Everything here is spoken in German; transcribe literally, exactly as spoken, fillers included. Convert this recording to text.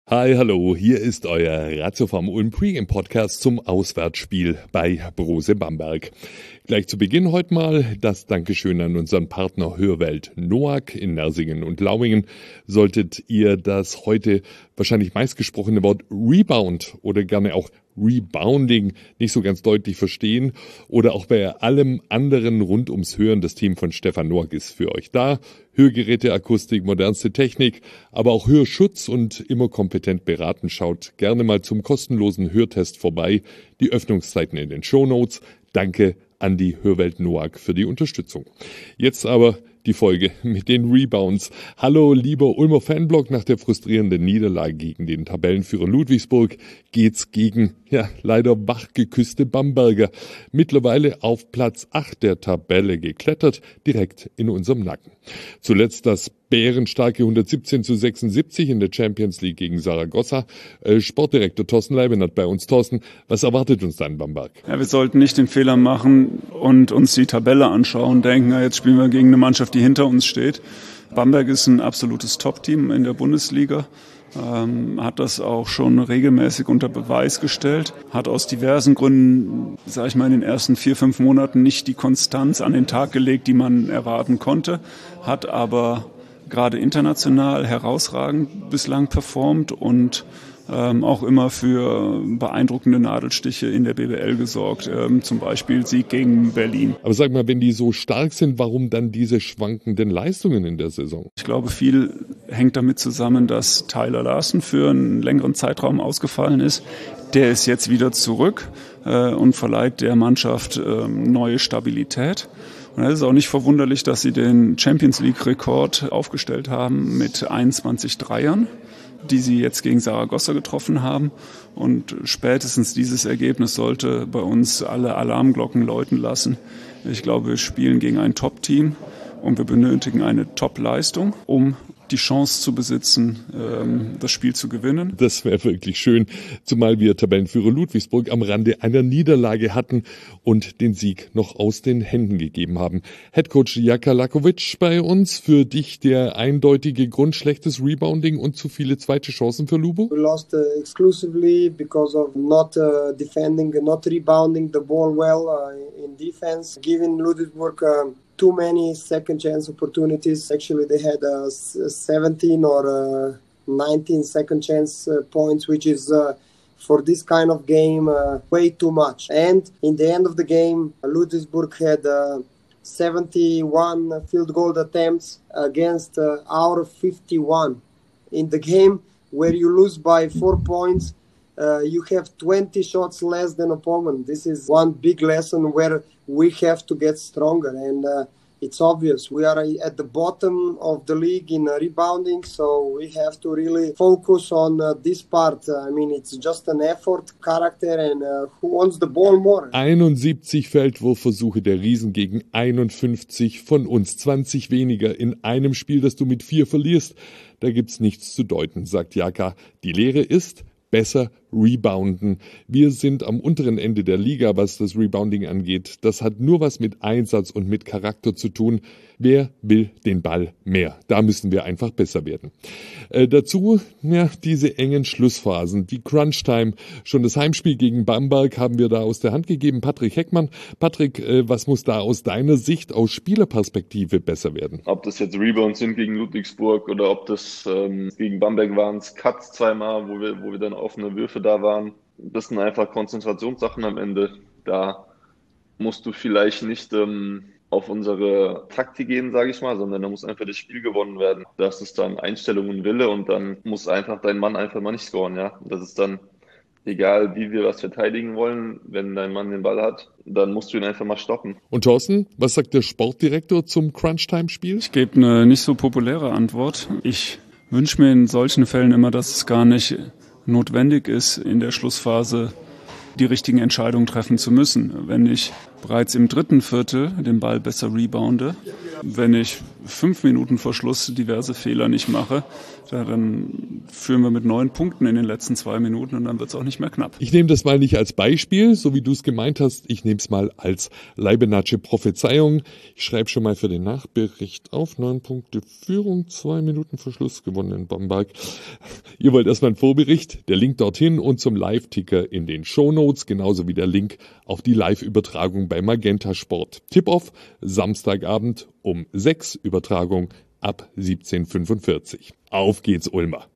Hi, hallo, hier ist euer Ratio vom Ulm Pre-Game-Podcast zum Auswärtsspiel bei Brose Bamberg. Gleich zu Beginn heute mal das Dankeschön an unseren Partner Hörwelt Noack in Nersingen und Lauingen. Solltet ihr das heute wahrscheinlich meistgesprochene Wort Rebound oder gerne auch Rebounding nicht so ganz deutlich verstehen oder auch bei allem anderen rund ums Hören, das Team von Stefan Noack ist für euch da. Hörgeräte, Akustik, modernste Technik, aber auch Hörschutz und immer kompetent beraten. Schaut gerne mal zum kostenlosen Hörtest vorbei. Die Öffnungszeiten in den Shownotes. Danke an die Hörwelt Noack für die Unterstützung. Jetzt aber die Folge mit den Rebounds. Hallo, lieber Ulmer Fanblog, nach der frustrierenden Niederlage gegen den Tabellenführer Ludwigsburg geht's gegen, ja, leider wachgeküsste Bamberger. Mittlerweile auf Platz acht der Tabelle geklettert, direkt in unserem Nacken. Zuletzt das bärenstarke hundertsiebzehn zu sechsundsiebzig in der Champions League gegen Saragossa. Äh, Sportdirektor Thorsten Leibenhardt bei uns. Thorsten, was erwartet uns da in Bamberg? Ja, wir sollten nicht den Fehler machen und uns die Tabelle anschauen, denken, na, jetzt spielen wir gegen eine Mannschaft, die hinter uns steht. Bamberg ist ein absolutes Top-Team in der Bundesliga. Ähm, hat das auch schon regelmäßig unter Beweis gestellt, hat aus diversen Gründen, sage ich mal, in den ersten vier, fünf Monaten nicht die Konstanz an den Tag gelegt, die man erwarten konnte, hat aber gerade international herausragend bislang performt und ähm, auch immer für beeindruckende Nadelstiche in der B B L gesorgt, ähm, zum Beispiel Sieg gegen Berlin. Aber sag mal, wenn die so stark sind, warum dann diese schwankenden Leistungen in der Saison? Ich glaube, viel hängt damit zusammen, dass Tyler Larsen für einen längeren Zeitraum ausgefallen ist. Der ist jetzt wieder zurück äh, und verleiht der Mannschaft äh, neue Stabilität. Und es ist auch nicht verwunderlich, dass sie den Champions League-Rekord aufgestellt haben mit einundzwanzig Dreiern, die sie jetzt gegen Saragossa getroffen haben. Und spätestens dieses Ergebnis sollte bei uns alle Alarmglocken läuten lassen. Ich glaube, wir spielen gegen ein Top-Team und wir benötigen eine Top-Leistung, um die Chance zu besitzen, das Spiel zu gewinnen. Das wäre wirklich schön, zumal wir Tabellenführer Ludwigsburg am Rande einer Niederlage hatten und den Sieg noch aus den Händen gegeben haben. Headcoach Jaka Lakovic bei uns. Für dich der eindeutige Grund schlechtes Rebounding und zu viele zweite Chancen für Lubo? We lost uh, exclusively because of not uh, defending, not rebounding the ball well uh, in defense, giving Ludwigsburg uh, too many second chance opportunities. Actually, they had uh, seventeen or uh, nineteen second chance uh, points, which is uh, for this kind of game uh, way too much. And in the end of the game, Ludwigsburg had uh, seventy-one field goal attempts against uh, our fifty-one. In the game where you lose by four points, uh, you have twenty shots less than opponent. This is one big lesson where we have to get stronger, and uh, it's obvious we are at the bottom of the league in uh, rebounding, so we have to really focus on uh, this part. Uh, I mean, it's just an effort, character, and uh, who wants the ball more? einundsiebzig Feldwurfversuche der Riesen gegen einundfünfzig von uns, zwanzig weniger in einem Spiel, das du mit vier verlierst. Da gibt's nichts zu deuten, sagt Jaka. Die Lehre ist: besser rebounden. Wir sind am unteren Ende der Liga, was das Rebounding angeht. Das hat nur was mit Einsatz und mit Charakter zu tun. Wer will den Ball mehr? Da müssen wir einfach besser werden. Äh, dazu, ja, diese engen Schlussphasen, die Crunch-Time. Schon das Heimspiel gegen Bamberg haben wir da aus der Hand gegeben. Patrick Heckmann. Patrick, äh, was muss da aus deiner Sicht, aus Spielerperspektive besser werden? Ob das jetzt Rebounds sind gegen Ludwigsburg oder ob das ähm, gegen Bamberg waren, Cuts zweimal, wo wir, wo wir dann offene Würfe da waren. Das sind einfach Konzentrationssachen am Ende. Da musst du vielleicht nicht ähm, auf unsere Taktik gehen, sage ich mal, sondern da muss einfach das Spiel gewonnen werden. Das ist dann Einstellung und Wille und dann muss einfach dein Mann einfach mal nicht scoren, ja. Das ist dann egal, wie wir was verteidigen wollen, wenn dein Mann den Ball hat, dann musst du ihn einfach mal stoppen. Und Thorsten, was sagt der Sportdirektor zum Crunch-Time-Spiel? Ich gebe eine nicht so populäre Antwort. Ich wünsche mir in solchen Fällen immer, dass es gar nicht notwendig ist, in der Schlussphase die richtigen Entscheidungen treffen zu müssen. Wenn ich bereits im dritten Viertel den Ball besser rebounde, Wenn ich fünf Minuten vor Schluss diverse Fehler nicht mache, dann führen wir mit neun Punkten in den letzten zwei Minuten und dann wird es auch nicht mehr knapp. Ich nehme das mal nicht als Beispiel, so wie du es gemeint hast. Ich nehme es mal als Leibenatsche Prophezeiung. Ich schreibe schon mal für den Nachbericht auf. Neun Punkte Führung, zwei Minuten vor Schluss gewonnen in Bamberg. Ihr wollt erstmal einen Vorbericht, der Link dorthin und zum Live-Ticker in den Shownotes, genauso wie der Link auf die Live-Übertragung bei Magenta Sport. Tip-Off, Samstagabend um sechs, Übertragung ab siebzehn Uhr fünfundvierzig. Auf geht's, Ulmer!